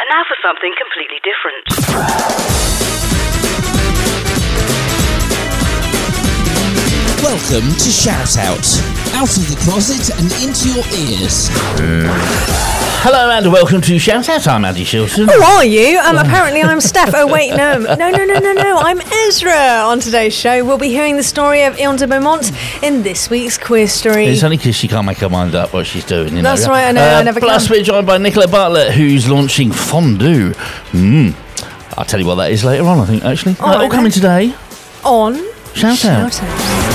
And now for something completely different. Welcome to Shout Out of the closet and into your ears. Hello and welcome to Shout Out. I'm Andy Shilton. Who are you? Apparently I'm Steph. Oh wait, no. I'm Ezra. On today's show, we'll be hearing the story of Ion de Beaumont in this week's Queer Story. It's only because she can't make her mind up what she's doing. You That's know? right, I know, I never Plus, can. we're joined by Nicola Bartlett, who's launching Fondue. I'll tell you what that is later on, I think, actually. All right, coming today. On Shout Out. Shout Out.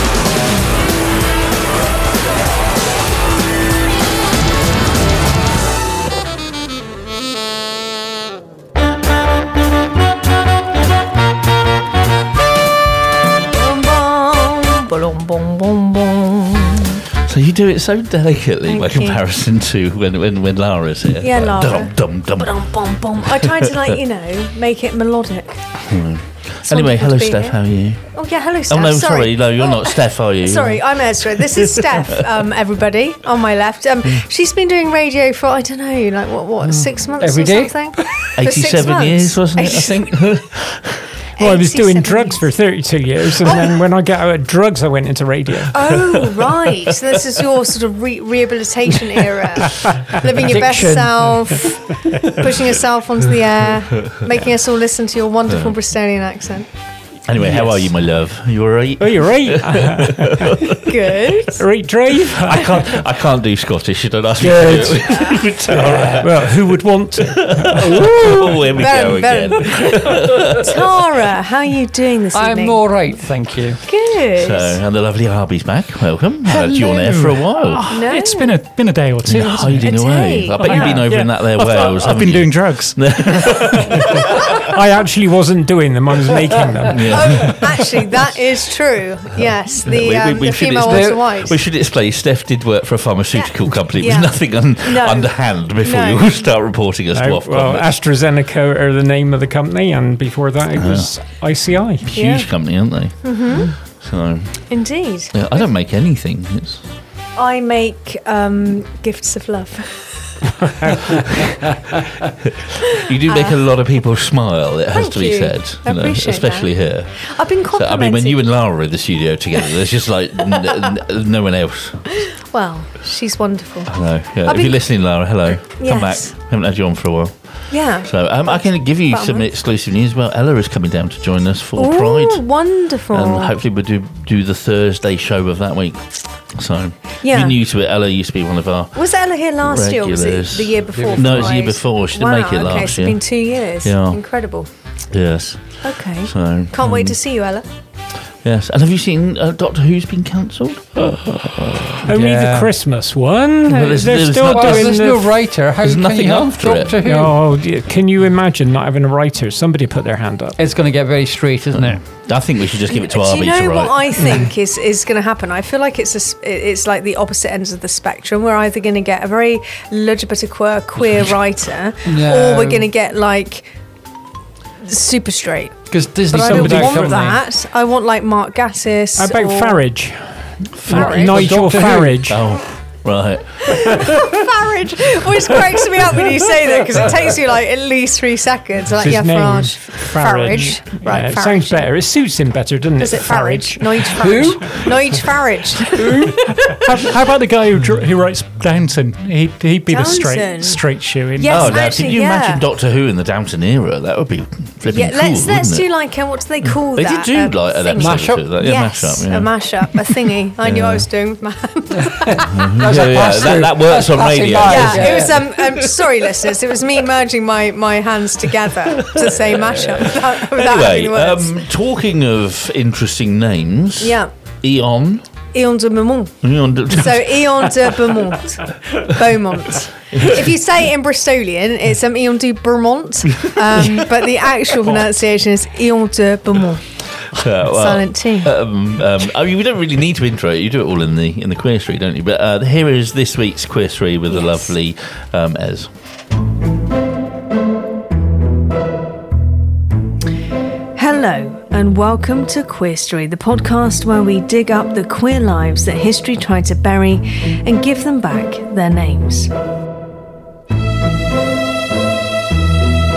So you do it so delicately Thank by you. comparison to when Lara's here. Yeah, Like, Lara. dum, dum, dum. Bum, bum. I tried to, make it melodic. It's Anyway, wonderful hello to be Steph, here. how are you? Oh yeah, hello Steph. Oh no, sorry, no, you're not Steph, are you? Sorry, I'm Ezra. This is Steph, everybody, on my left. She's been doing radio for, I don't know, what 6 months Every or day? something? For 6 87 months. years, wasn't it, I think? Well, I was doing 87 drugs for 32 years, and then when I got out of drugs, I went into radio. Oh, right. So this is your sort of rehabilitation era. Living your best Addiction. self, pushing yourself onto the air, making us all listen to your wonderful Bristolian accent. Anyway, how are you, my love? You alright? Oh, you're right. Good. Right, drive. I can't do Scottish. You don't ask me Good. to do it. Well, who would want to? Oh, here we go Ben. again. Tara, how are you doing this evening? I'm all right, thank you. Good. So, and the lovely Harvey's back. Welcome. Haven't had you on air for a while. No. It's been a day or two. You're hasn't it? hiding A away. day. I bet you've been over in that there Wales. I've been doing drugs. I actually wasn't doing them, I was making them. Oh, actually, that is true. Yes, the female Walter White. We should explain. Steph did work for a pharmaceutical company. Yeah. There's nothing underhand before No. you start reporting us to No, off. well, AstraZeneca are the name of the company, and before that it was ICI. Huge Yeah. company, aren't they? Mm-hmm. So, Indeed. yeah, I don't make anything. It's I make gifts of love. You do make a lot of people smile, it has Thank to be you. said. I appreciate especially here. I've been So, complimented. I mean, when you and Lara are in the studio together, there's just like no one else. Well, she's wonderful. No, yeah. I've If been- you're listening, Lara, hello. Come back. Yes. Haven't had you on for a while. Yeah. So I can give you some Bummer. exclusive news. Well, Ella is coming down to join us for Ooh, Pride. wonderful. And hopefully we'll do the Thursday show of that week. So, Yeah. you're new to it. Ella used to be one of our... Was Ella here last year or was it Regulars. the year before? No, it was the year Pride? before. She didn't Wow, make it last okay, so year. it's been 2 years. Yeah. Incredible. Yes. Okay. So, Can't wait to see you, Ella. yes. And have you seen Doctor Who's been cancelled? Only Yeah. the Christmas one. Well, there's They're still not- Well, doing there's the... no writer. How There's can nothing you have after it. Doctor Who? Oh, can you imagine not having a writer? Somebody put their hand up. It's going to get very straight, isn't it? I think we should just give it to Do Arby you know to what write. I think is going to happen? I feel like it's like the opposite ends of the spectrum. We're either going to get a very LGBTQ queer writer, No. or we're going to get like super straight. Because Disney But I don't somebody want from that. I want like Mark Gatiss. How about or Farage? Farage? Nigel Doctor Who. Farage. Oh, right. Farage always cracks me up when you say that because it takes you like at least 3 seconds. Like, His yeah, name. Farage. Farage. Right, Yeah, it Farage. sounds better. It suits him better, doesn't it? Is it Farage? Nigel Farage. Nigel Farage. How about the guy who writes Downton? He'd be the Downton. straight shoe in. Yes. Oh, now, actually, can you yeah. imagine Doctor Who in the Downton era? That would be flipping Yeah, cool, let's wouldn't do it? like what do they call They that? did do like an thingy. episode of that. Yeah, Yes, mashup. Yeah. a mashup, a thingy. I knew I was doing with my hand. That works on passing radio. by. Yeah, Yeah. it was. Sorry, listeners. It was me merging my hands together to say mashup without having the words. Anyway, talking of interesting names, Yeah, Eon. Ion de Beaumont. So Ion de Beaumont. If you say it in Bristolian, it's Ion de Beaumont, but the actual pronunciation is Ion de Beaumont. Silent T. I mean, we don't really need to intro it. You do it all in the Queer Street, don't you? But here is this week's Queer Street with the lovely Ez. Hello, and welcome to Queer Story, the podcast where we dig up the queer lives that history tried to bury and give them back their names.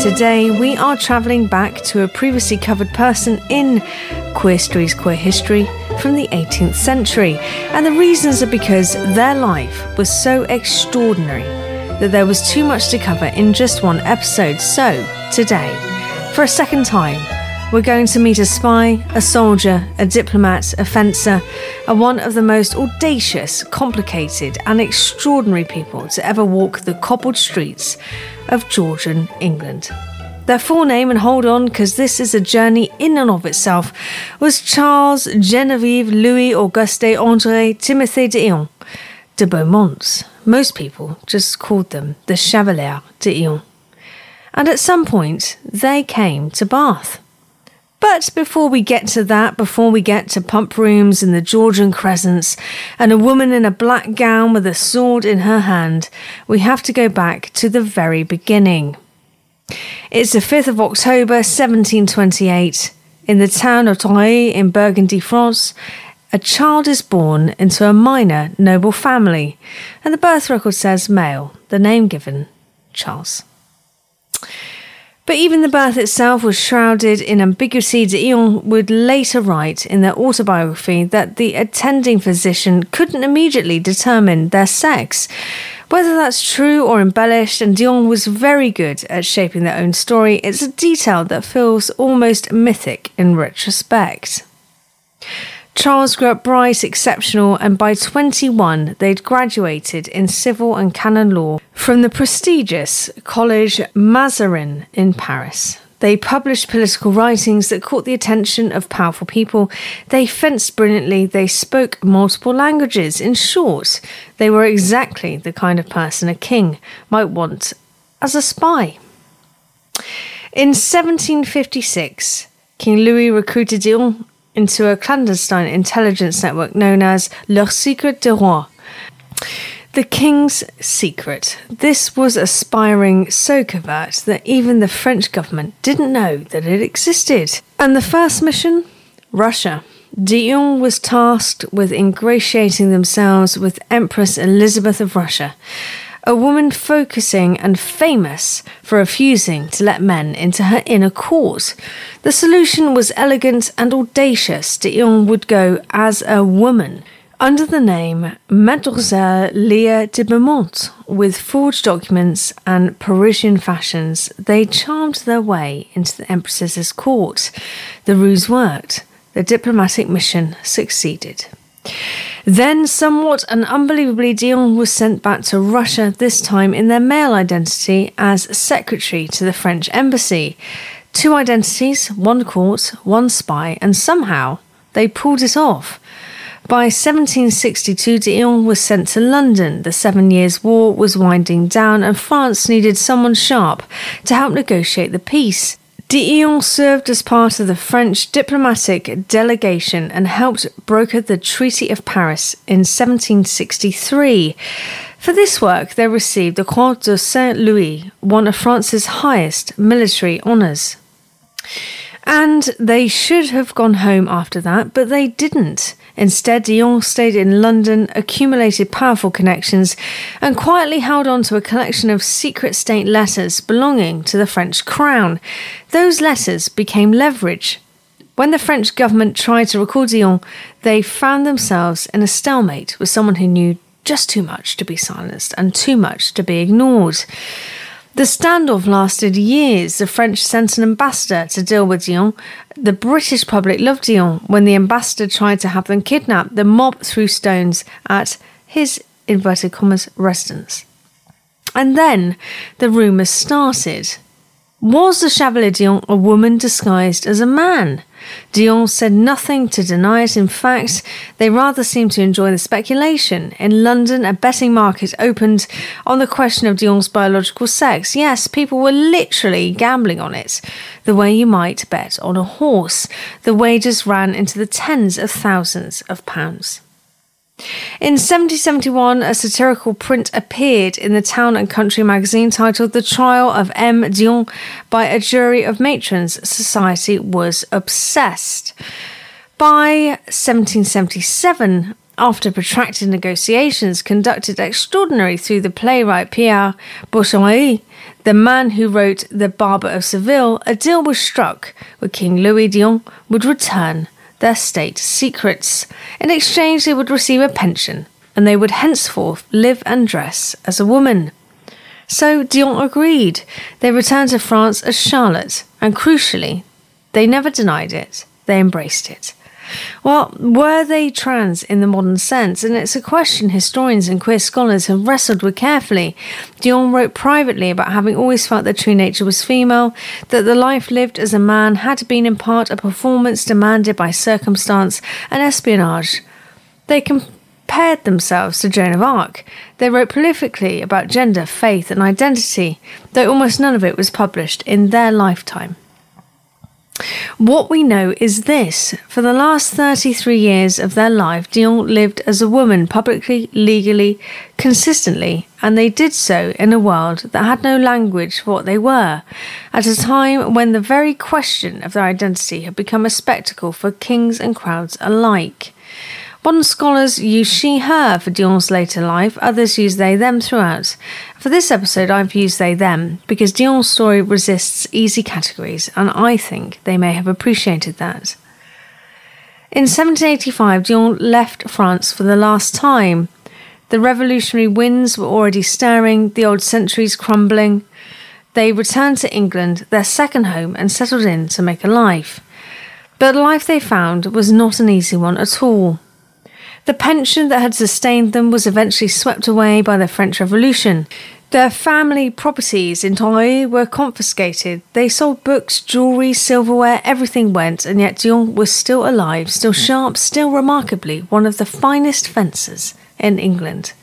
Today, we are travelling back to a previously covered person in Queerstories Queer History from the 18th century. And the reasons are because their life was so extraordinary that there was too much to cover in just one episode. So, today, for a second time, we're going to meet a spy, a soldier, a diplomat, a fencer, and one of the most audacious, complicated, and extraordinary people to ever walk the cobbled streets of Georgian England. Their full name, and hold on because this is a journey in and of itself, was Charles Genevieve Louis Auguste André Timothée d'Eon de Beaumont. Most people just called them the Chevalier d'Eon. And at some point, they came to Bath. But before we get to that, before we get to pump rooms and the Georgian crescents and a woman in a black gown with a sword in her hand, we have to go back to the very beginning. It's the 5th of October 1728. In the town of Torreilles in Burgundy, France, a child is born into a minor noble family, and the birth record says male, the name given, Charles. But even the birth itself was shrouded in ambiguity. d'Eon would later write in their autobiography that the attending physician couldn't immediately determine their sex. Whether that's true or embellished, and d'Eon was very good at shaping their own story, it's a detail that feels almost mythic in retrospect. Charles grew up bright, exceptional, and by 21 they'd graduated in civil and canon law from the prestigious Collège Mazarin in Paris. They published political writings that caught the attention of powerful people. They fenced brilliantly. They spoke multiple languages. In short, they were exactly the kind of person a king might want as a spy. In 1756, King Louis recruited d'Eon into a clandestine intelligence network known as Le Secret du Roi. The King's Secret. This was aspiring so covert that even the French government didn't know that it existed. And the first mission? Russia. d'Eon was tasked with ingratiating themselves with Empress Elizabeth of Russia, a woman focusing and famous for refusing to let men into her inner court. The solution was elegant and audacious. d'Eon would go as a woman, under the name Mademoiselle Leah de Beaumont. With forged documents and Parisian fashions, they charmed their way into the Empress's court. The ruse worked. The diplomatic mission succeeded. Then, somewhat and unbelievably, d'Eon was sent back to Russia, this time in their male identity as secretary to the French embassy. 2 identities, 1 court, 1 spy, and somehow they pulled it off. By 1762, d'Eon was sent to London. The 7 Years' War was winding down, and France needed someone sharp to help negotiate the peace. d'Eon served as part of the French diplomatic delegation and helped broker the Treaty of Paris in 1763. For this work, they received the Croix de Saint-Louis, one of France's highest military honours. And they should have gone home after that, but they didn't. Instead, d'Eon stayed in London, accumulated powerful connections, and quietly held on to a collection of secret state letters belonging to the French crown. Those letters became leverage. When the French government tried to recall d'Eon, they found themselves in a stalemate with someone who knew just too much to be silenced and too much to be ignored. The standoff lasted years. The French sent an ambassador to deal with d'Eon. The British public loved d'Eon. When the ambassador tried to have them kidnapped, the mob threw stones at his, inverted commas, residence. And then the rumours started. Was the Chevalier d'Eon a woman disguised as a man? d'Eon said nothing to deny it. In fact, they rather seemed to enjoy the speculation. In London, a betting market opened on the question of d'Eon's biological sex. Yes, people were literally gambling on it, the way you might bet on a horse. The wagers ran into the tens of thousands of pounds. In 1771, a satirical print appeared in the Town and Country magazine titled The Trial of M. d'Eon by a jury of matrons. Society was obsessed. By 1777, After protracted negotiations conducted extraordinarily through the playwright Pierre Bourgeois, the man who wrote The Barber of Seville, a deal was struck where King Louis d'Ion would return their state secrets. In exchange, they would receive a pension, and they would henceforth live and dress as a woman. So d'Ion agreed. They returned to France as Charlotte, and crucially, they never denied it, they embraced it. Well, were they trans in the modern sense? And it's a question historians and queer scholars have wrestled with carefully. d'Ion wrote privately about having always felt their true nature was female, that the life lived as a man had been in part a performance demanded by circumstance and espionage. They compared themselves to Joan of Arc. They wrote prolifically about gender, faith and identity, though almost none of it was published in their lifetime. What we know is this: for the last 33 years of their life, d'Ion lived as a woman, publicly, legally, consistently, and they did so in a world that had no language for what they were, at a time when the very question of their identity had become a spectacle for kings and crowds alike. Modern scholars use she, her for d'Ion's later life, others use they, them throughout. For this episode, I've used they, them, because d'Ion's story resists easy categories, and I think they may have appreciated that. In 1785, d'Ion left France for the last time. The revolutionary winds were already stirring, the old centuries crumbling. They returned to England, their second home, and settled in to make a life. But the life they found was not an easy one at all. The pension that had sustained them was eventually swept away by the French Revolution. Their family properties in Torre were confiscated. They sold books, jewellery, silverware, everything went, and yet d'Ion was still alive, still sharp, still remarkably one of the finest fencers in England.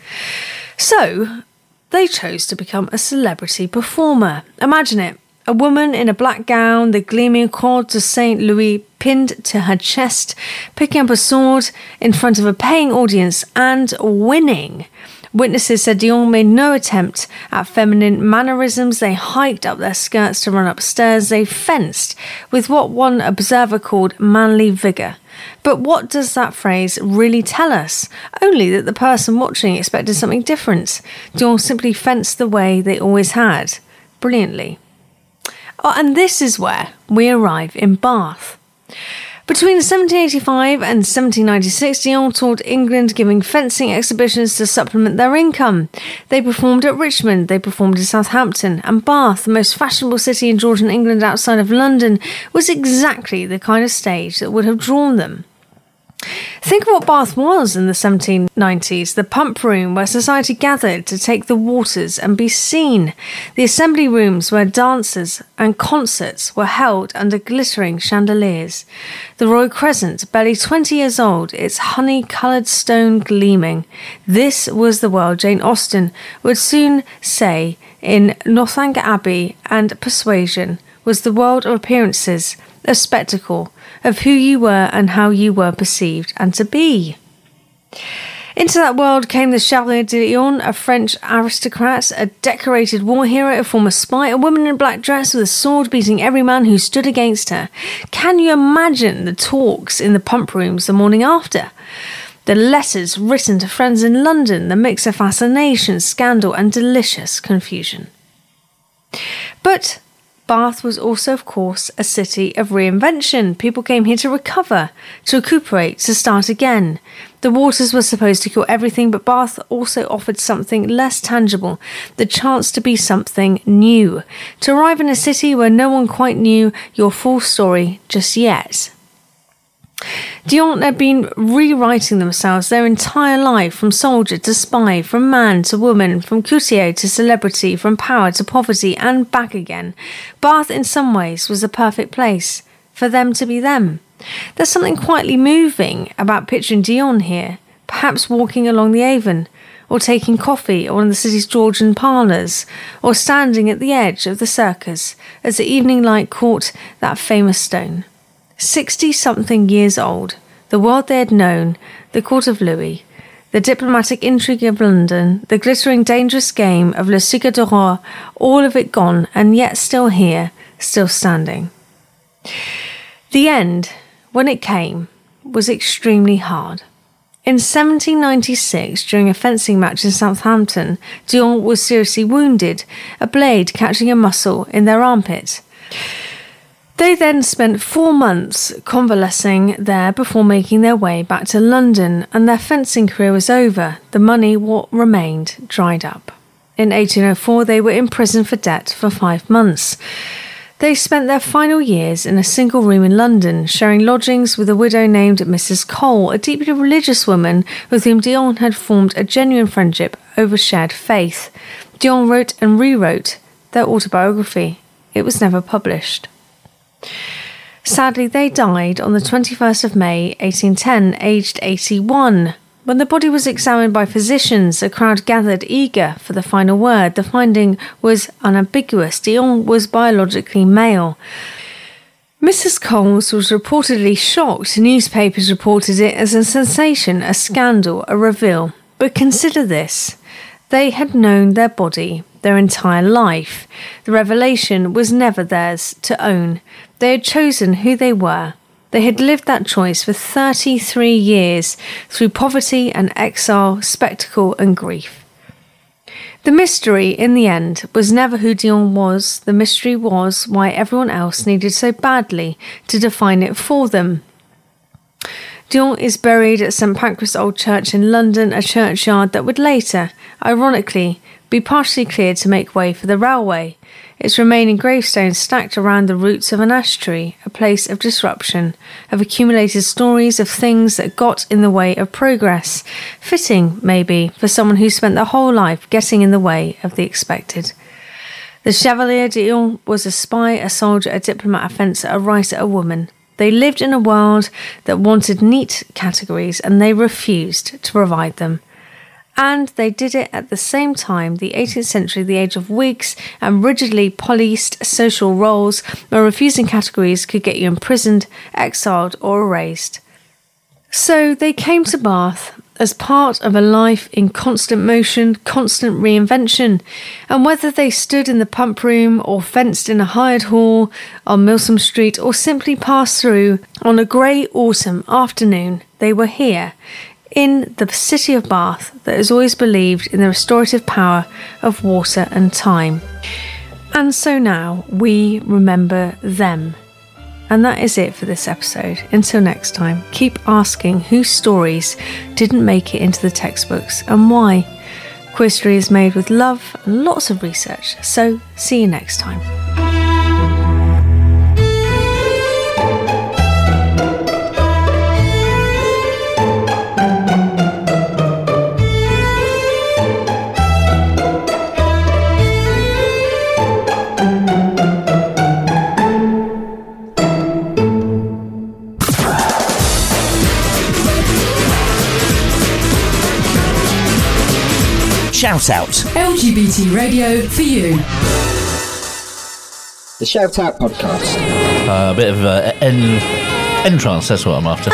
So, they chose to become a celebrity performer. Imagine it. A woman in a black gown, the gleaming Croix de Saint Louis pinned to her chest, picking up a sword in front of a paying audience and winning. Witnesses said d'Ion made no attempt at feminine mannerisms. They hiked up their skirts to run upstairs. They fenced with what one observer called manly vigour. But what does that phrase really tell us? Only that the person watching expected something different. d'Ion simply fenced the way they always had, brilliantly. Oh, and this is where we arrive in Bath. Between 1785 and 1796, d'Ion toured England, giving fencing exhibitions to supplement their income. They performed at Richmond, they performed in Southampton, and Bath, the most fashionable city in Georgian England outside of London, was exactly the kind of stage that would have drawn them. Think of what Bath was in the 1790s, the pump room where society gathered to take the waters and be seen, the assembly rooms where dances and concerts were held under glittering chandeliers, the Royal Crescent, barely 20 years old, its honey-coloured stone gleaming. This was the world Jane Austen would soon say in Northanger Abbey, and Persuasion was the world of appearances, a spectacle, of who you were and how you were perceived and to be. Into that world came the Chevalier d'Ion, a French aristocrat, a decorated war hero, a former spy, a woman in a black dress with a sword beating every man who stood against her. Can you imagine the talks in the pump rooms the morning after? The letters written to friends in London, the mix of fascination, scandal and delicious confusion. But Bath was also, of course, a city of reinvention. People came here to recover, to recuperate, to start again. The waters were supposed to cure everything, but Bath also offered something less tangible, the chance to be something new, to arrive in a city where no one quite knew your full story just yet. d'Ion had been rewriting themselves their entire life, from soldier to spy, from man to woman, from courtier to celebrity, from power to poverty, and back again. Bath, in some ways, was a perfect place for them to be them. There's something quietly moving about picturing d'Ion here, perhaps walking along the Avon, or taking coffee at one of the city's Georgian parlours, or standing at the edge of the circus as the evening light caught that famous stone. 60-something years old, the world they had known, the court of Louis, the diplomatic intrigue of London, the glittering dangerous game of Le Siga de Roi, all of it gone, and yet still here, still standing. The end, when it came, was extremely hard. In 1796, during a fencing match in Southampton, Dion was seriously wounded, a blade catching a muscle in their armpit. They then spent 4 months convalescing there before making their way back to London, and their fencing career was over. The money, what remained, dried up. In 1804, they were imprisoned for debt for 5 months. They spent their final years in a single room in London, sharing lodgings with a widow named Mrs. Cole, a deeply religious woman with whom Dion had formed a genuine friendship over shared faith. Dion wrote and rewrote their autobiography. It was never published. Sadly, they died on the 21st of May, 1810, aged 81. When the body was examined by physicians, a crowd gathered eager for the final word. The finding was unambiguous. Dion was biologically male. Mrs. Coles was reportedly shocked. Newspapers reported it as a sensation, a scandal, a reveal. But consider this. They had known their body their entire life. The revelation was never theirs to own. They had chosen who they were. They had lived that choice for 33 years through poverty and exile, spectacle and grief. The mystery, in the end, was never who Dion was. The mystery was why everyone else needed so badly to define it for them. Dion is buried at St Pancras Old Church in London, a churchyard that would later, ironically, be partially cleared to make way for the railway. Its remaining gravestones stacked around the roots of an ash tree, a place of disruption, of accumulated stories of things that got in the way of progress. Fitting, maybe, for someone who spent their whole life getting in the way of the expected. The Chevalier Dion was a spy, a soldier, a diplomat, a fencer, a writer, a woman. They lived in a world that wanted neat categories, and they refused to provide them. And they did it at the same time, the 18th century, the age of wigs and rigidly policed social roles, where refusing categories could get you imprisoned, exiled or erased. So they came to Bath as part of a life in constant motion, constant reinvention, and whether they stood in the pump room or fenced in a hired hall on Milsom Street or simply passed through on a grey autumn afternoon, they were here, in the city of Bath that has always believed in the restorative power of water and time. And so now we remember them. And that is it for this episode. Until next time, keep asking whose stories didn't make it into the textbooks and why. Quizry is made with love and lots of research. So see you next time. Shout Out. LGBT radio for you. The Shout Out podcast. A bit of entrance, that's what I'm after.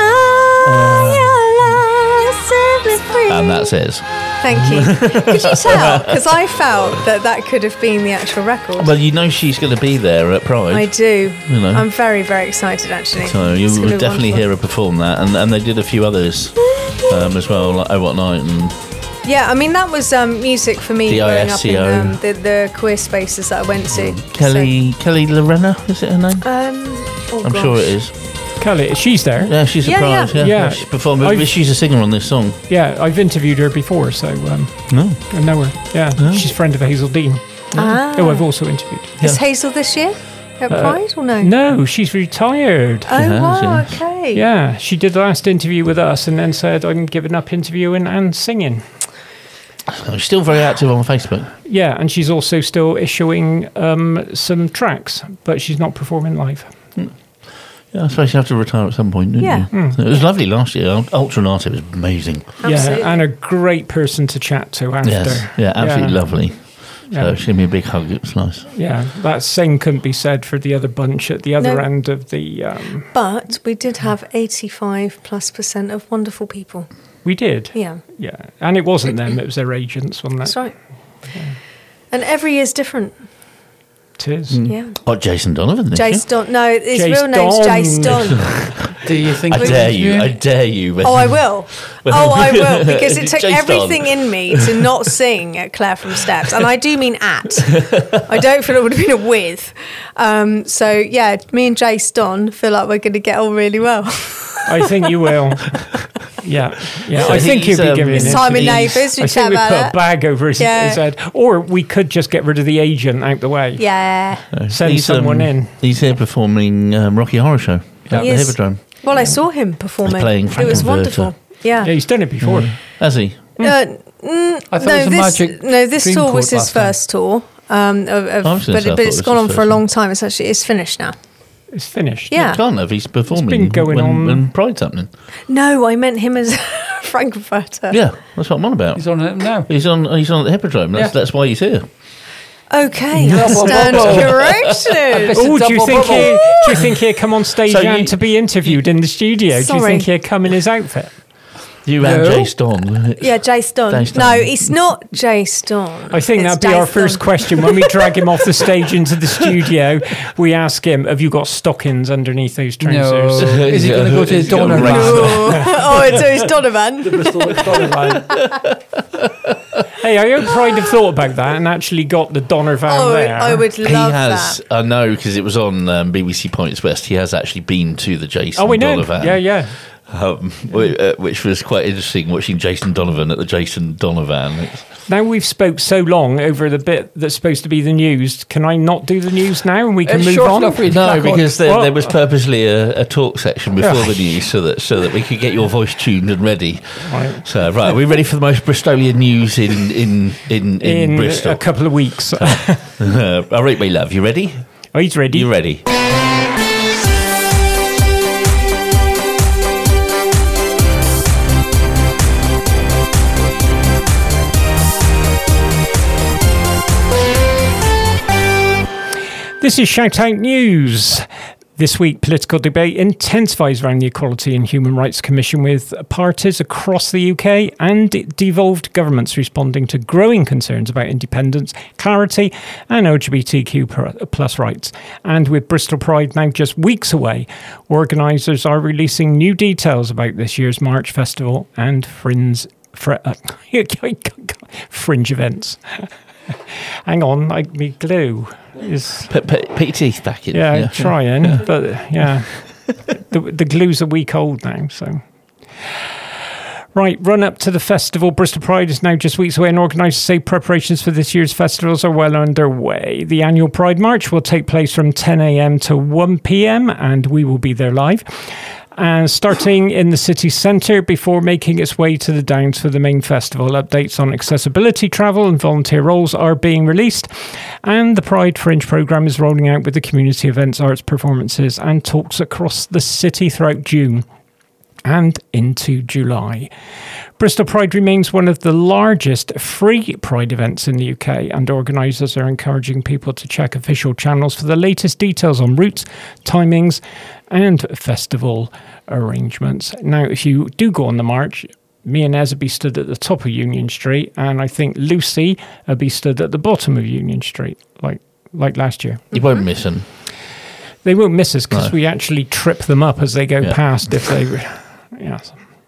And that's it. Thank you. Could you tell? Because I felt that could have been the actual record. Well, you know she's going to be there at Pride. I do. You know. I'm very, very excited, actually. So you It's gonna will be definitely wonderful. hear her perform that. And they did a few others as well, like Oh What Night and... Yeah, I mean, that was music for me The growing up in ISCO. the queer spaces that I went to. Kelly Lorena, is it her name? I'm sure it is. Kelly, she's there. Yeah, she's Yeah, surprised. yeah. Yeah. She performed. I've- She's a singer on this song. Yeah, I've interviewed her before, so No. I know her. Yeah, she's a friend of Hazel Dean, who I've also interviewed. Is Hazel this year at Pride or no? No, she's retired. Oh, has, wow, yes. okay. Yeah, she did the last interview with us and then said, I'm giving up interviewing and singing. She's still very active on Facebook. Yeah, and she's also still issuing some tracks, but she's not performing live. Yeah, I suppose you have to retire at some point, didn't Yeah. you? It was lovely last year. Ultra Nati was amazing. Absolutely. Yeah, and a great person to chat to after. Yes. Yeah, absolutely lovely. So Yeah. she gave me a big hug. It was nice. Yeah, that same couldn't be said for the other bunch at the other No. end of the... But we did have 85+% of wonderful people. we did. Yeah, Yeah, and it wasn't them, it was their agents, wasn't it? that's right. And every year's different. It is. Yeah. Oh, Jason Donovan this year. Jace Don. No, his Jace real name's Don. Jace Don. Do you think? I dare you. Oh, I will. I will, because it took Jay Stone. everything in me to not sing at Claire from Steps, and I do mean at. I don't feel it would have been a with. So yeah, me and Jay Stone feel like we're going to get on really well. I think you will. Yeah. So I think he's, he'll be giving It's it. time in he's- Neighbours. We I chat think we about put a it. bag over his head, or we could just get rid of the agent out the way. Yeah. Send someone in. He's here performing Rocky Horror Show at He the is. Hippodrome. Well, I saw him performing. He's playing It was Frankenfurter. wonderful. Yeah. Yeah, he's done it before. Has he? I thought it was a magic. this Dream tour was Court his last time. first tour. I was gonna say, I But thought it's it gone was on his for a first long one. time. It's finished now. It's finished. Yeah. Can't have. He's performing been going on- when Pride's happening. No, I meant him as Frankfurter. Yeah, that's what I'm on about. He's on it now. He's on at the Hippodrome. That's why he's here. Okay, I Double stand bubble. corrected. Oh, do you Double think bubble. he'd come on stage So you- and to be interviewed in the studio? Do you Sorry. think he'd come in his outfit? You and No. Jay Stone. Yeah, Jay Stone. Jay Stone. No, it's not Jay Stone. I think It's that'd be Jay our first Stone. question when we drag him off the stage into the studio. We ask him, "Have you got stockings underneath those No. trousers?" Is he going to go to He's got Donovan? race. Oh, it's Donovan. Hey, I hope Pride have thought about that and actually got the Donovan Oh, there. I would He love has. that. I know because it was on BBC Points West. He has actually been to the Jason Oh, we know. Donovan. Yeah. Which was quite interesting watching Jason Donovan at the Jason Donovan. Now we've spoke so long over the bit that's supposed to be the news. Can I not do the news now and we can It's move short on? enough. No, Crack on. because Well- there was purposely a talk section before the news so that we could get your voice tuned and ready. Right. So right, are we ready for the most Bristolian news in Bristol? a couple of weeks. All right, my love, you ready? Oh, he's ready. You ready? This is Shout Out News. This week, political debate intensifies around the Equality and Human Rights Commission, with parties across the UK and devolved governments responding to growing concerns about independence, clarity and LGBTQ plus rights. And with Bristol Pride now just weeks away, organisers are releasing new details about this year's March Festival and fringe events. Hang on, me glue is... Put your teeth back in. Yeah, trying, but yeah, the glue's a week old now, so. Right, run up to the festival. Bristol Pride is now just weeks away, and organisers say preparations for this year's festivals are well underway. The annual Pride March will take place from 10 a.m. to 1 p.m, and we will be there live. And starting in the city centre before making its way to the Downs for the main festival. Updates on accessibility, travel and volunteer roles are being released, and the Pride Fringe programme is rolling out with the community events, arts performances and talks across the city throughout June and into July. Bristol Pride remains one of the largest free Pride events in the UK, and organisers are encouraging people to check official channels for the latest details on routes, timings and festival arrangements. Now, if you do go on the march, me and Ez will be stood at the top of Union Street, and I think Lucy will be stood at the bottom of Union Street, like last year. You won't miss them. They won't miss us because No. we actually trip them up as they go past if they... Yes.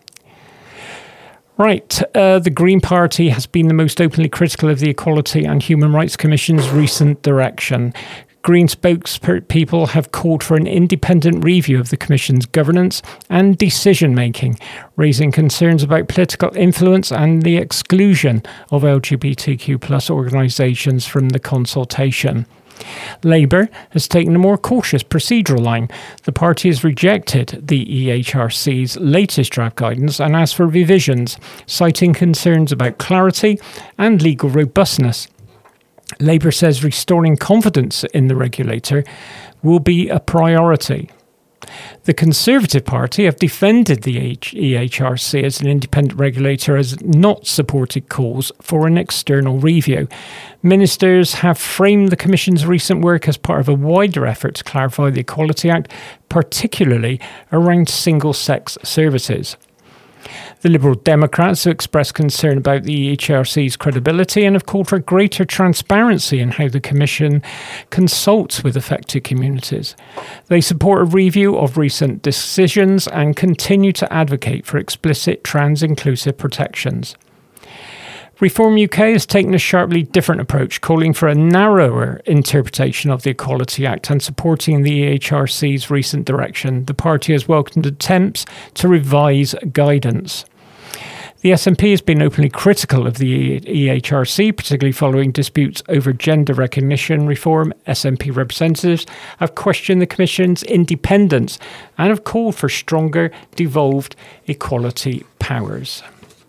Right, the Green Party has been the most openly critical of the Equality and Human Rights Commission's recent direction. Green spokespeople have called for an independent review of the Commission's governance and decision-making, raising concerns about political influence and the exclusion of LGBTQ plus organisations from the consultation. Labour has taken a more cautious procedural line. The party has rejected the EHRC's latest draft guidance and asked for revisions, citing concerns about clarity and legal robustness. Labour says restoring confidence in the regulator will be a priority. The Conservative Party have defended the EHRC as an independent regulator, has not supported calls for an external review. Ministers have framed the Commission's recent work as part of a wider effort to clarify the Equality Act, particularly around single-sex services. The Liberal Democrats have expressed concern about the EHRC's credibility and have called for greater transparency in how the Commission consults with affected communities. They support a review of recent decisions and continue to advocate for explicit trans-inclusive protections. Reform UK has taken a sharply different approach, calling for a narrower interpretation of the Equality Act and supporting the EHRC's recent direction. The party has welcomed attempts to revise guidance. The SNP has been openly critical of the EHRC, particularly following disputes over gender recognition reform. SNP representatives have questioned the Commission's independence and have called for stronger devolved equality powers.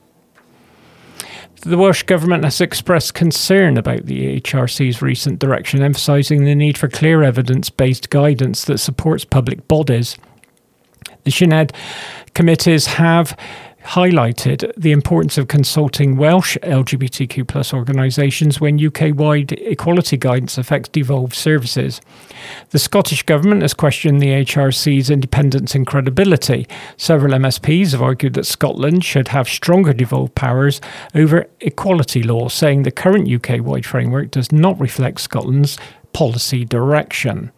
The Welsh Government has expressed concern about the EHRC's recent direction, emphasising the need for clear evidence-based guidance that supports public bodies. The Sinead committees have highlighted the importance of consulting Welsh LGBTQ+ organisations when UK-wide equality guidance affects devolved services. The Scottish Government has questioned the HRC's independence and credibility. Several MSPs have argued that Scotland should have stronger devolved powers over equality law, saying the current UK-wide framework does not reflect Scotland's policy direction.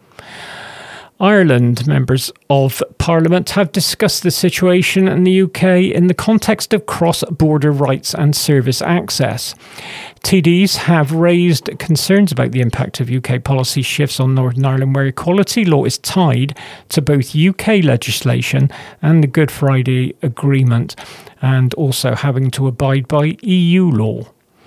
Ireland members of Parliament have discussed the situation in the UK in the context of cross-border rights and service access. TDs have raised concerns about the impact of UK policy shifts on Northern Ireland, where equality law is tied to both UK legislation and the Good Friday Agreement, and also having to abide by EU law.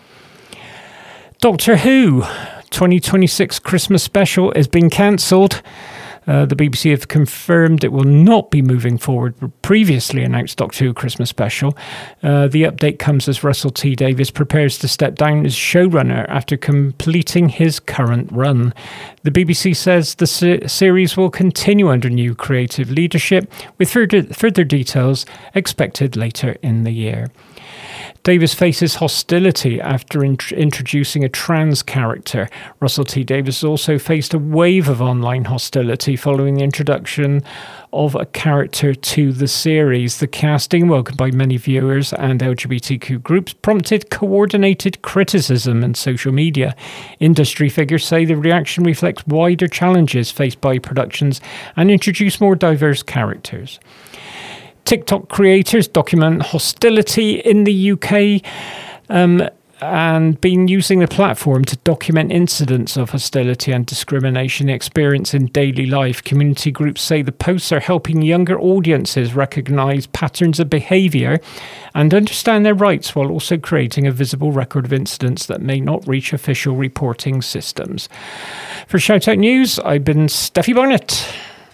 Doctor Who 2026 Christmas special has been cancelled. The BBC have confirmed it will not be moving forward with previously announced Doctor Who Christmas special. The update comes as Russell T Davies prepares to step down as showrunner after completing his current run. The BBC says the series will continue under new creative leadership, with further details expected later in the year. Davies faces hostility after introducing a trans character. Russell T Davies also faced a wave of online hostility following the introduction of a character to the series. The casting, welcomed by many viewers and LGBTQ groups, prompted coordinated criticism in social media. Industry figures say the reaction reflects wider challenges faced by productions and introduce more diverse characters. TikTok creators document hostility in the UK and been using the platform to document incidents of hostility and discrimination experienced in daily life. Community groups say the posts are helping younger audiences recognise patterns of behaviour and understand their rights, while also creating a visible record of incidents that may not reach official reporting systems. For Shout Out News, I've been Steffi Barnett.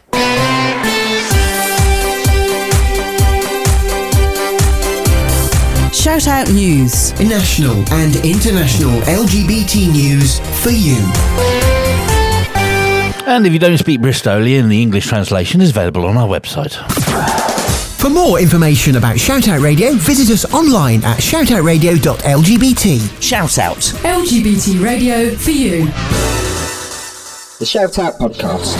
Shout Out News. National and international LGBT news for you. And if you don't speak Bristolian, the English translation is available on our website. For more information about Shout Out Radio, visit us online at shoutoutradio.lgbt. Shout Out. LGBT radio for you. The Shout Out Podcast.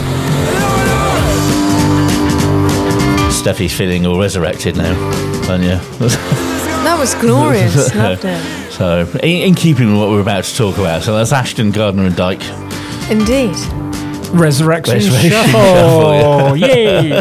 Steffi's feeling all resurrected now, aren't you? That was glorious. Loved it. So, in keeping with what we're about to talk about, so that's Ashton, Gardner and Dyke. Indeed. Resurrection Shuffle. Shuffle. Yay!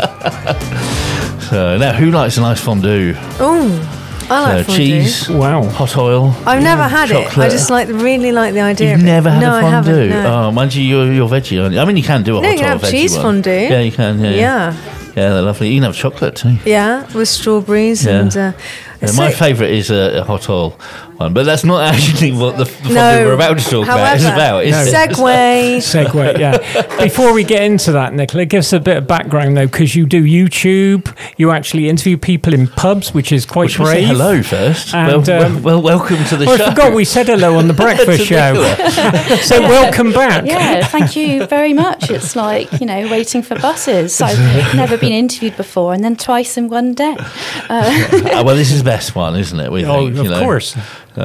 So, now, who likes a nice fondue? Oh, I like fondue. Cheese. Wow. Hot oil. I've never had chocolate. it. I just really like the idea You've of it. never had No, a I fondue? haven't, no. Oh, mind you, you're veggie, aren't you? I mean, you can do a No, hot you can oil have veggie cheese one. fondue. Yeah, you can. Yeah, they're lovely. You can have chocolate too. Yeah, with strawberries and... my favourite is a hot oil one, but that's not actually what the fondue we're about to talk about is about, is it? Segue, yeah. Before we get into that, Nicola, give us a bit of background, though, because you do YouTube, you actually interview people in pubs, which is quite brave. Say hello first. And, well, welcome to the show. I forgot we said hello on the breakfast show. So welcome back. Yeah, thank you very much. It's like, waiting for buses. I've never been interviewed before, and then twice in one day. Well, this is about best one, isn't it? We Oh, think, of course.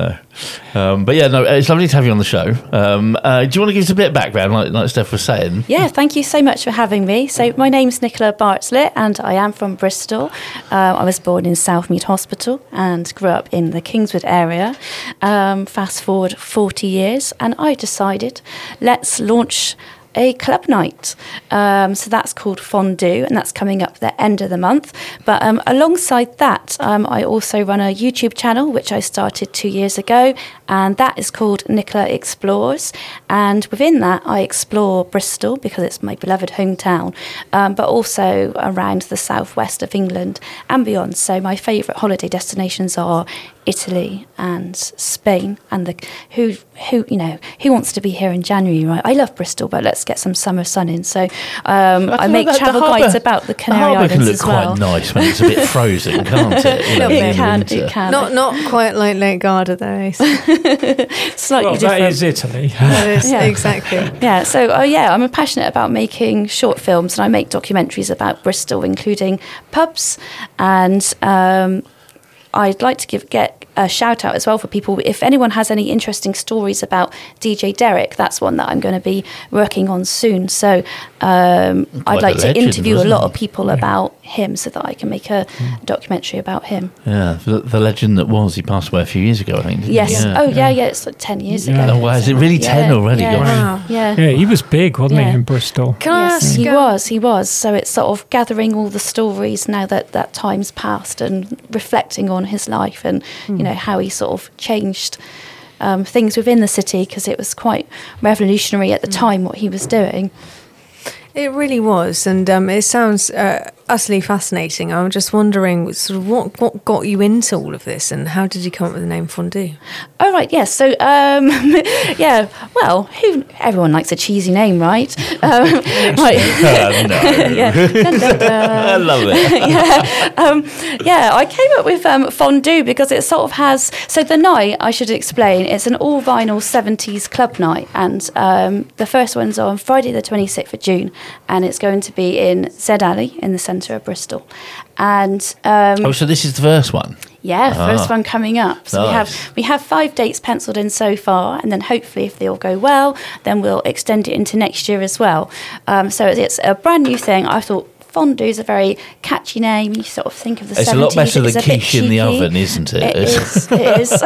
But yeah, no, it's lovely to have you on the show. Do you want to give us a bit of background, like Steph was saying? Yeah, thank you so much for having me. So my name's Nicola Bartlett and I am from Bristol. I was born in Southmead Hospital and grew up in the Kingswood area. Fast forward 40 years and I decided, let's launch a club night. So that's called Fondue and that's coming up the end of the month. But alongside that, I also run a YouTube channel, which I started 2 years ago, and that is called Nicola Explores. And within that, I explore Bristol because it's my beloved hometown, but also around the southwest of England and beyond. So my favourite holiday destinations are Italy and Spain, and who wants to be here in January, right? I love Bristol, but let's get some summer sun in. So I make travel guides about the Canary Islands can look as well. quite nice when it's a bit frozen, can't it? It can. Not quite like Lake Garda though. Slightly different. That is Italy. That is, exactly. Yeah, so I'm passionate about making short films, and I make documentaries about Bristol, including pubs, and I'd like to get a shout out as well for people. If anyone has any interesting stories about DJ Derek, that's one that I'm going to be working on soon. So I'd like to interview a lot of people about him so that I can make a documentary about him. Yeah, the legend that was. He passed away a few years ago, I think. Yes. Yeah. It's like 10 years ago. Oh, wow. Is it really 10 already? Yeah. Wow. Yeah. Yeah, he was big, wasn't he, in Bristol? Can I ask? He was. So it's sort of gathering all the stories now that time's passed and reflecting on his life and, how he sort of changed things within the city, because it was quite revolutionary at the time what he was doing. It really was, and it sounds utterly fascinating. I'm just wondering, sort of, what got you into all of this, and how did you come up with the name Fondue? Oh right, yes. So well, everyone likes a cheesy name, right? Right. No. Dun, dun, dun. I love it. I came up with Fondue because it sort of has. So the night, I should explain, it's an all vinyl 70s club night, and the first one's on Friday the 26th of June, and it's going to be in Zed Alley in the centre of Bristol. And so this is the first one. Yeah, first one coming up. So nice. we have 5 dates penciled in so far, and then hopefully if they all go well, then we'll extend it into next year as well. So it's a brand new thing. I thought Fondue is a very catchy name. You sort of think of the 70s. It's a lot better than It's a bit quiche in the cheeky. oven, isn't it? It is.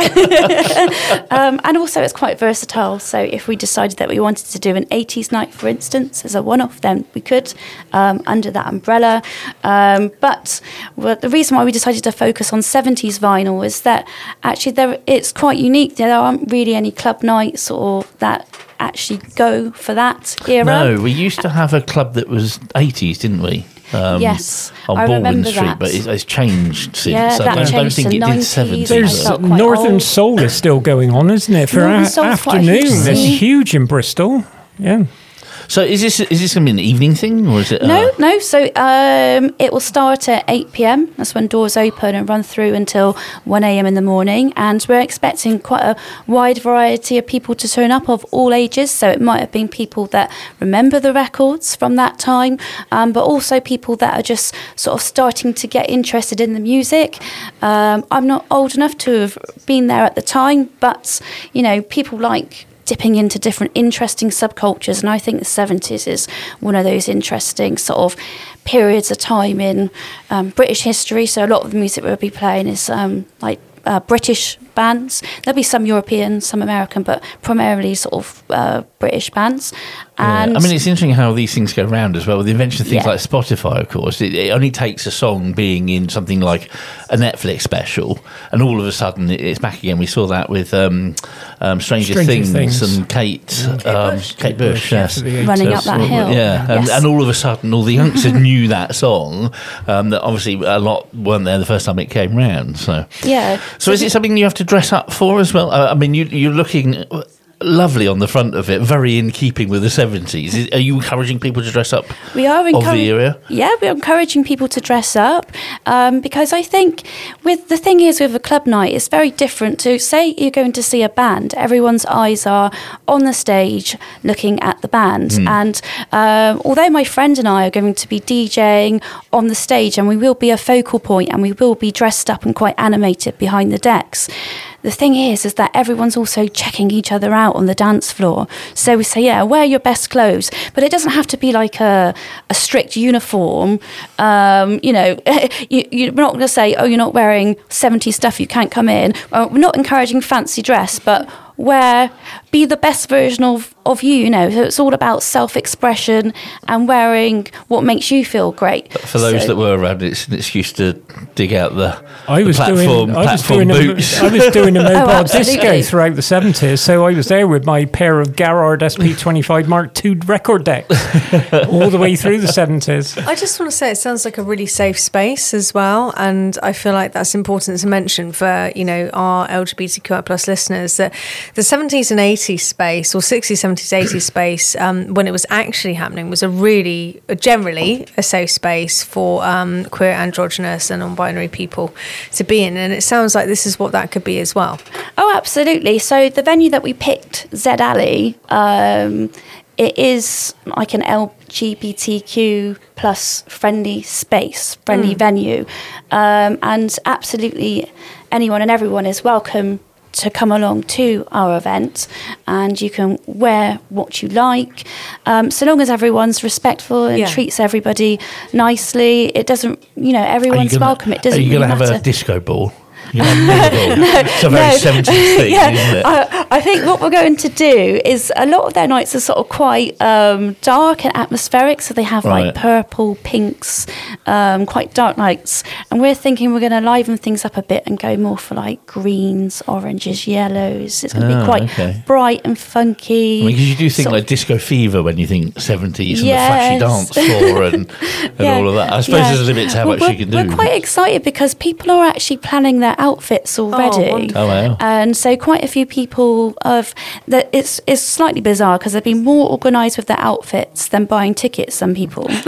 And also it's quite versatile. So if we decided that we wanted to do an 80s night, for instance, as a one-off, then we could, under that umbrella. But the reason why we decided to focus on 70s vinyl is that actually it's quite unique. There aren't really any club nights or that actually go for that era. No, we used to have a club that was 80s, didn't we? Yes, on I Baldwin remember Street, that. but it's changed since. Yeah, that I don't changed think to it did 90s. 70s. There's felt quite Northern old. Soul is still going on, isn't it? For Northern Soul's quite a afternoon, huge it's scene. huge in Bristol. Yeah. So is this going to be an evening thing, or is it? No. So it will start at 8 p.m. That's when doors open and run through until 1 a.m. in the morning. And we're expecting quite a wide variety of people to turn up of all ages. So it might have been people that remember the records from that time, but also people that are just sort of starting to get interested in the music. I'm not old enough to have been there at the time, but, people like dipping into different interesting subcultures, and I think the 70s is one of those interesting sort of periods of time in British history. So a lot of the music we'll be playing is British bands. There'll be some European, some American, but primarily sort of British bands. And I mean, it's interesting how these things go round as well. With the invention of things Yeah. like Spotify, of course, it only takes a song being in something like a Netflix special, and all of a sudden it's back again. We saw that with Stranger Things and Kate Bush, yes. Running Up That Hill. Yeah, Yes. and all of a sudden all the youngsters knew that song. That obviously a lot weren't there the first time it came round. So yeah. So is it something you have to dress up for as well? I mean, you're looking. lovely on the front of it, very in keeping with the 70s. Are you encouraging people to dress up? We are of the era? Yeah, we're encouraging people to dress up because I think the thing is with a club night, it's very different to, say you're going to see a band. Everyone's eyes are on the stage looking at the band. And although my friend and I are going to be DJing on the stage and we will be a focal point and we will be dressed up and quite animated behind the decks, the thing is that everyone's also checking each other out on the dance floor. So we say, yeah, wear your best clothes, but it doesn't have to be like a strict uniform. You're not going to say, oh, you're not wearing 70s stuff, you can't come in. We're not encouraging fancy dress, but be the best version of you, So it's all about self-expression and wearing what makes you feel great. But for those that were around, it's an excuse to dig out the platform boots. I was doing a mobile disco throughout the 70s, so I was there with my pair of Garrard SP25 Mark II record decks all the way through the 70s. I just want to say it sounds like a really safe space as well, and I feel like that's important to mention for, our LGBTQI plus listeners, that the 70s and 80s space, or 60s, 70s, 80s space, when it was actually happening, was generally a safe space for queer, androgynous and non-binary people to be in. And it sounds like this is what that could be as well. Oh, absolutely. So the venue that we picked, Z Alley, it is like an LGBTQ plus friendly space, friendly venue. And absolutely anyone and everyone is welcome to come along to our event, and you can wear what you like, so long as everyone's respectful and treats everybody nicely. It doesn't, everyone's welcome. It doesn't. Are you going to have a disco ball? It's a very 70s thing, isn't it? I think what we're going to do is, a lot of their nights are sort of quite dark and atmospheric, so they have like purple, pinks, quite dark nights, and we're thinking we're going to liven things up a bit and go more for like greens, oranges, yellows. It's going to be quite bright and funky. Because you do think like disco fever when you think 70s and the flashy dance floor and all of that. I suppose there's a limit to how much you can do. We're quite excited because people are actually planning their outfits already. Oh, wow. And so quite a few people it's slightly bizarre because they've been more organised with their outfits than buying tickets, some people. So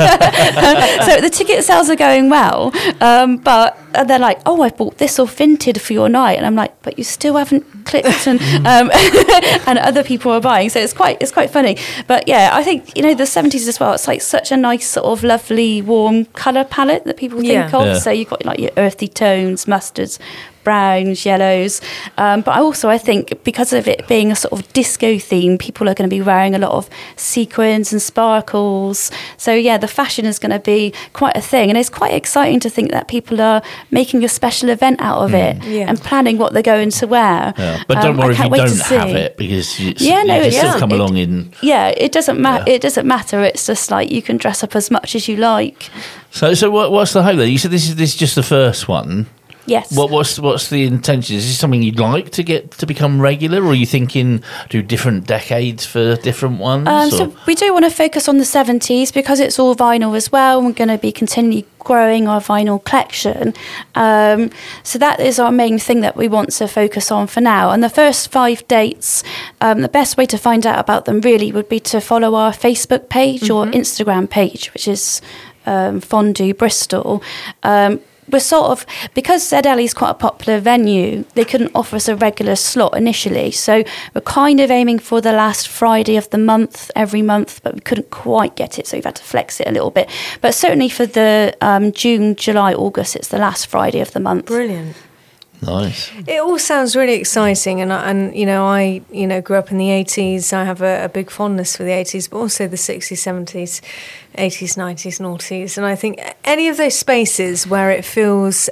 the ticket sales are going well, but they're like, oh, I bought this or Vinted for your night, and I'm like, but you still haven't clicked, and and other people are buying, so it's quite funny. But yeah, I think the 70s as well, it's like such a nice sort of lovely warm colour palette that people think of. So you've got like your earthy tones, mustards, browns, yellows, but I think because of it being a sort of disco theme, people are going to be wearing a lot of sequins and sparkles. So yeah, the fashion is going to be quite a thing, and it's quite exciting to think that people are making a special event out of it and planning what they're going to wear. But don't worry if you don't have it, because you can still come along in. Yeah, it doesn't matter. It doesn't matter. It's just like you can dress up as much as you like. So what's the hope then? You said this is just the first one. Yes. What's the intention? Is this something you'd like to get to become regular, or are you thinking do different decades for different ones? So we do want to focus on the 70s because it's all vinyl as well. We're going to be continually growing our vinyl collection. So that is our main thing that we want to focus on for now. And the first 5 dates, the best way to find out about them really would be to follow our Facebook page or Instagram page, which is Fondue Bristol. We're sort of, because Z Alley is quite a popular venue, they couldn't offer us a regular slot initially. So we're kind of aiming for the last Friday of the month, every month, but we couldn't quite get it, so we've had to flex it a little bit. But certainly for the June, July, August, it's the last Friday of the month. Brilliant. Nice. It all sounds really exciting, and I grew up in the 80s. I have a big fondness for the 80s, but also the 60s, 70s, 80s, 90s, noughties. And I think any of those spaces where it feels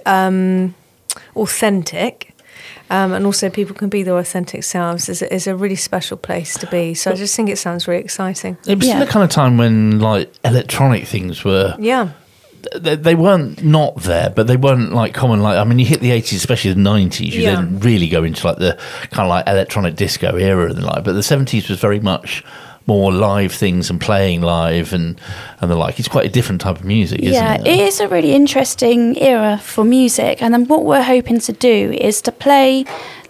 authentic, and also people can be their authentic selves, is a really special place to be. So I just think it sounds really exciting. It was the kind of time when like electronic things were. Yeah. They weren't not there, but they weren't like common. Like, I mean, you hit the 80s, especially the 90s, you then really go into like the kind of like electronic disco era and the like. But the 70s was very much more live things and playing live and the like. It's quite a different type of music, isn't it? Yeah, it is a really interesting era for music. And then what we're hoping to do is to play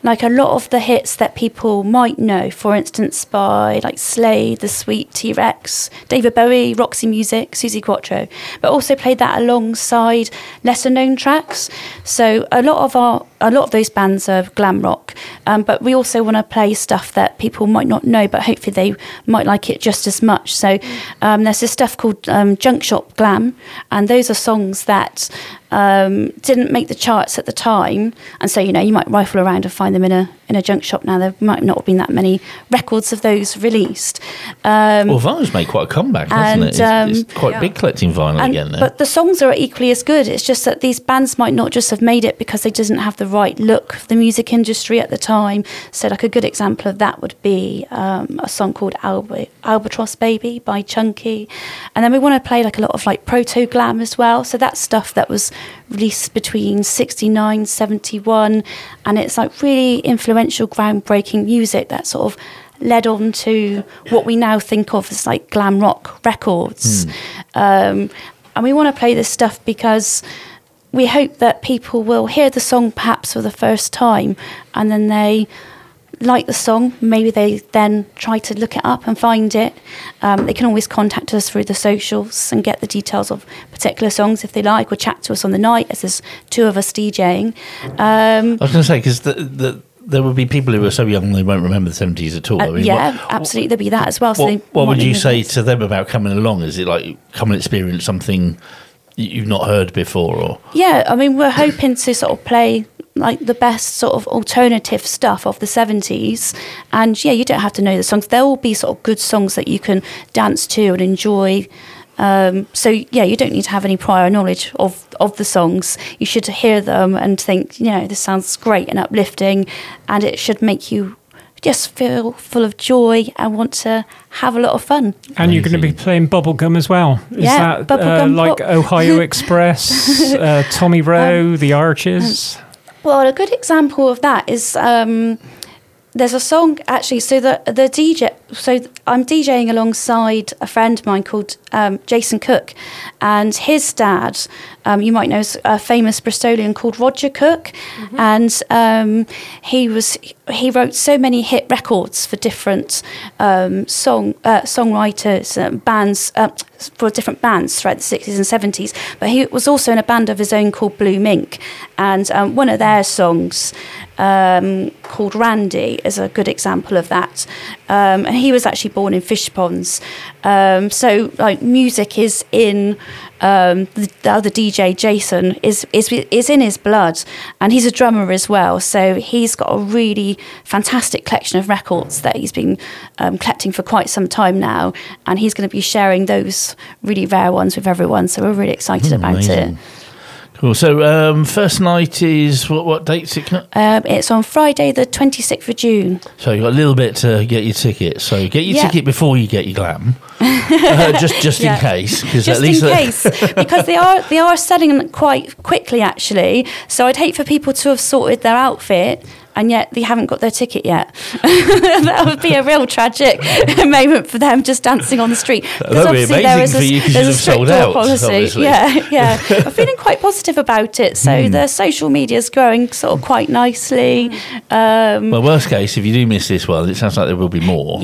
like a lot of the hits that people might know, for instance, by like Slade, The Sweet, T-Rex, David Bowie, Roxy Music, Suzi Quatro, but also played that alongside lesser known tracks. So a lot of those bands are glam rock, but we also want to play stuff that people might not know, but hopefully they might like it just as much. So there's this stuff called Junk Shop Glam, and those are songs that didn't make the charts at the time, and so you might rifle around and find them in a junk shop now. There might not have been that many records of those released. Well, vinyl's made quite a comeback, hasn't it? It's quite big collecting vinyl again now. But the songs are equally as good. It's just that these bands might not just have made it because they didn't have the right look for the music industry at the time. So like a good example of that would be a song called Albatross Baby by Chunky. And then we want to play like a lot of like proto glam as well. So that's stuff that was released between 69, 71, and it's like really influential, groundbreaking music that sort of led on to what we now think of as like glam rock records. And we want to play this stuff because we hope that people will hear the song perhaps for the first time, and then they like the song. Maybe they then try to look it up and find it. They can always contact us through the socials and get the details of particular songs if they like, or chat to us on the night, as there's two of us DJing. I was going to say, because there will be people who are so young they won't remember the 70s at all. I mean, absolutely, there'll be that as well. What would you say to them about coming along? Is it like come and experience something you've not heard before? Or yeah, I mean, we're hoping to sort of play like the best sort of alternative stuff of the 70s, and you don't have to know the songs. There will be sort of good songs that you can dance to and enjoy. So you don't need to have any prior knowledge of the songs. You should hear them and think, this sounds great and uplifting, and it should make you just feel full of joy and want to have a lot of fun. And you're going to be playing Bubblegum as well. Is that Bubblegum like pop. Ohio Express, Tommy Rowe, The Arches? Well, a good example of that is there's a song actually. So the DJ. So I'm DJing alongside a friend of mine called Jason Cook, and his dad, you might know, is a famous Bristolian called Roger Cook, and he wrote so many hit records for different songwriters, bands. For different bands throughout the 60s and 70s, but he was also in a band of his own called Blue Mink, and one of their songs called Randy is a good example of that, and he was actually born in fish ponds, so like music is in the other DJ Jason is in his blood, and he's a drummer as well, so he's got a really fantastic collection of records that he's been collecting for quite some time now, and he's going to be sharing those really rare ones with everyone, so we're really excited about it. Cool. So first night is what date's it? It's on Friday the 26th of June. So you've got a little bit to get your ticket. So get your ticket before you get your glam. just in case. Just at least in case. Because they are selling quite quickly actually. So I'd hate for people to have sorted their outfit and yet they haven't got their ticket yet. That would be a real tragic moment for them, just dancing on the street. That would be amazing for you because you'd have sold out, obviously. Yeah. I'm feeling quite positive about it. So the social media is growing sort of quite nicely. Well, worst case, if you do miss this one, it sounds like there will be more.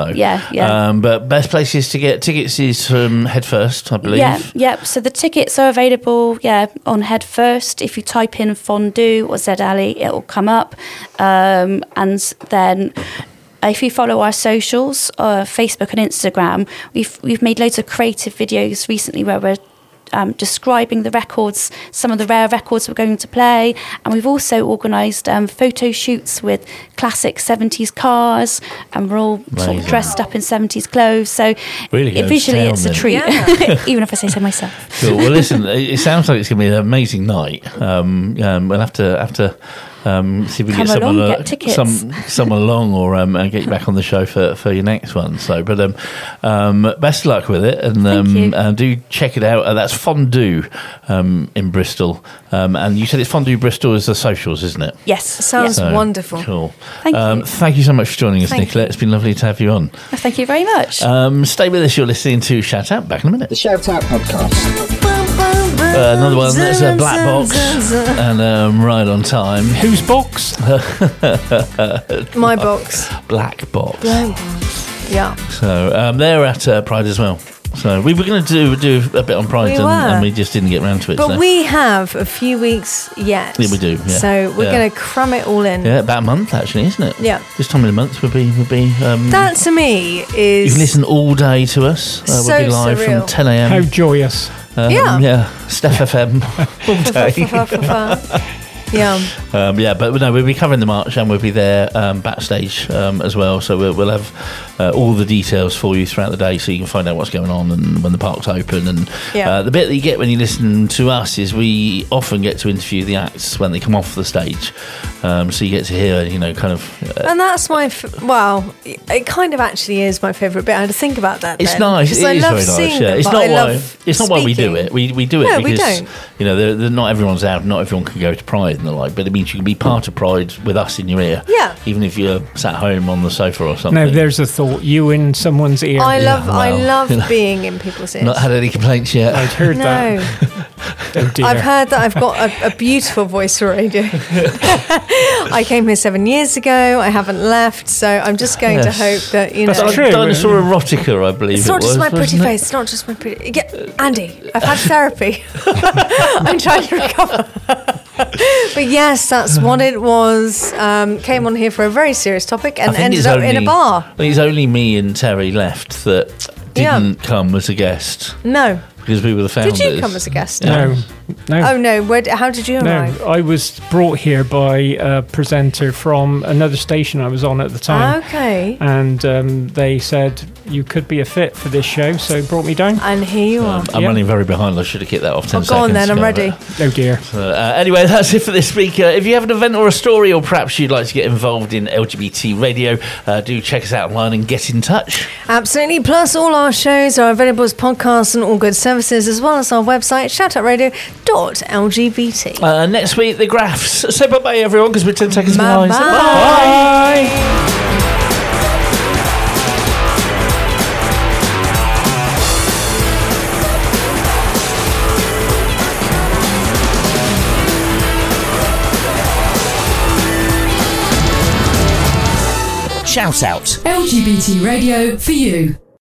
Yeah. But best places to get tickets is from Head First, I believe. Yeah. So the tickets are available, on Head First. If you type in Fondue or Zed Ali, it will come up. And then if you follow our socials, Facebook and Instagram, we've made loads of creative videos recently where we're describing the records, some of the rare records we're going to play, and we've also organised photo shoots with classic 70s cars, and we're all sort of dressed up in 70s clothes, so really visually it's a treat, even if I say so myself. Cool. Well, listen, it sounds like it's going to be an amazing night. We'll have to see if we can get someone along, or get you back on the show for your next one. So, but best of luck with it, and do check it out. That's Fondue in Bristol, and you said it's Fondue Bristol is the socials, isn't it? Yes, sounds wonderful. Cool. Thank you. Thank you so much for joining us, Nicola. It's been lovely to have you on. Thank you very much. Stay with us. You're listening to Shout Out. Back in a minute. The Shout Out Podcast. Another one that's a Black Box and Ride on Time. Whose box? My box. Black Box. Black Box. Yeah. So they're at Pride as well. So we were going to do a bit on Pride and we just didn't get around to it. But we have a few weeks yet. Yeah, we do. Yeah. So we're going to cram it all in. Yeah, about a month actually, isn't it? Yeah. This time of the month would be. That to me is. You can listen all day to us. We'll be live surreal. from 10 a.m. How joyous. Yeah. Steph FM all day. Yeah. But no, we'll be covering the march and we'll be there backstage as well. So we'll have all the details for you throughout the day, so you can find out what's going on and when the park's open. And the bit that you get when you listen to us is we often get to interview the acts when they come off the stage. So you get to hear, kind of. And that's my it kind of actually is my favourite bit. I had to think about that. It's nice. It is very nice. Yeah, it's not why we do it. We do it because we don't. Not everyone's out. Not everyone can go to Pride and the like. But it means you can be part of Pride with us in your ear. Yeah. Even if you're sat home on the sofa or something. No, there's a thought. You in someone's ear. I love being in people's ears. Not had any complaints yet. I'd heard that. Oh dear. I've heard that I've got a beautiful voice for radio. I came here 7 years ago. I haven't left, so I'm just going to hope that That's true. Dinosaur Erotica, I believe. It's not just my pretty face. It's not just my pretty. Yeah, Andy, I've had therapy. I'm trying to recover. But yes, that's what it was. Came on here for a very serious topic and ended up in a bar. I think it's only me and Terry left that didn't come as a guest. No. Because we were the founders. Did you come as a guest? No. Oh no! How did you arrive? No, I was brought here by a presenter from another station I was on at the time. Okay. And they said you could be a fit for this show, so brought me down. And here you are. I'm running very behind. I should have kicked that off 10 seconds. Go on then, I'm ago, ready. Oh dear. Anyway, that's it for this week. If you have an event or a story, or perhaps you'd like to get involved in LGBT radio, do check us out online and get in touch. Absolutely. Plus, all our shows are available as podcasts and all good services, as well as our website, shoutoutradio.lgbt. Next week, the Graphs. Say bye-bye, everyone, because we're 10 seconds behind. Bye. Shout out. LGBT radio for you.